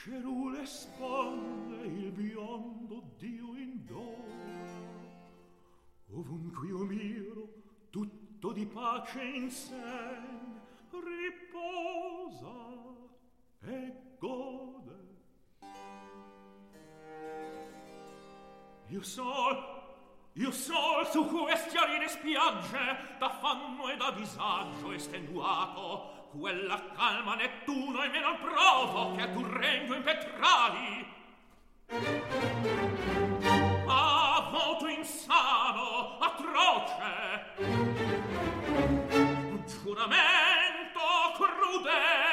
cerule spanne il biondo Dio indora. Ovunque io miro, tutto di pace insegna, riposa e gode. Io sol su queste aride spiagge, da fanno e da disagio estenuato, quella calma Nettuno e meno al provo che a tu regno impetrali. A voto insano, atroce, un giuramento crudele,